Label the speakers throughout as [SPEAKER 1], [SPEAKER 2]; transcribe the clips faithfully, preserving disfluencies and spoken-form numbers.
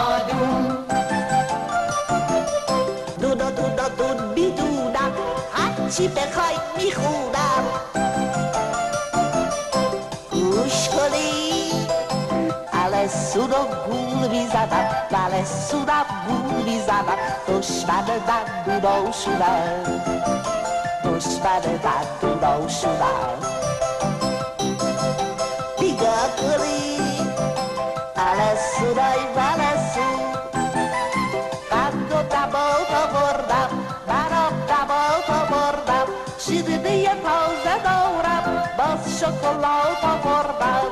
[SPEAKER 1] نادون دودا دودا دود میدونم هرچی بخوای میخونم گوش کنی السون و گول میزنم السونم گول میزنم دشمن دندوناشونم دشمن دندوناشونم بیگاه کنی السونای السون قند و دماغ آوردم برام دماغ آوردم شیرینی تازه دارم باز شکلات آوردم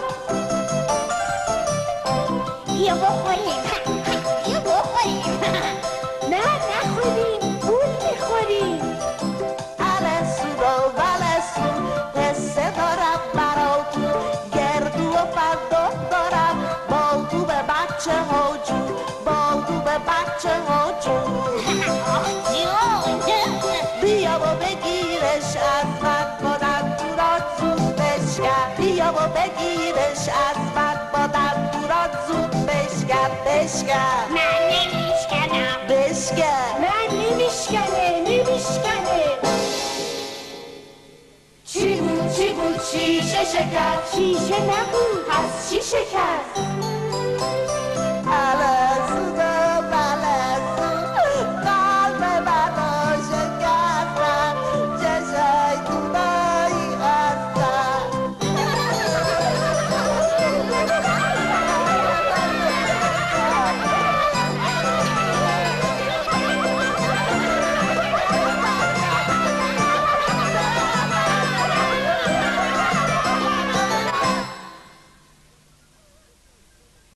[SPEAKER 2] بیا بخوریم بیا بخوریم نه نخوریم گول میخوریم
[SPEAKER 1] السون و السون قصه دارم براتون گردو و فندق دارم با تو به بچه ها جون با تو به بچه ها جون بیا و بگیرش از من با دندونات زود بشکن بیا و بگیرش از من با دندونات زود بشکن بشکن
[SPEAKER 2] من نمیشکنم
[SPEAKER 1] بشکن
[SPEAKER 2] من نمیشکنه نمیشکنه
[SPEAKER 1] چی بود چی بود شیشه شکر
[SPEAKER 2] شیشه نبود
[SPEAKER 1] پس چی شکر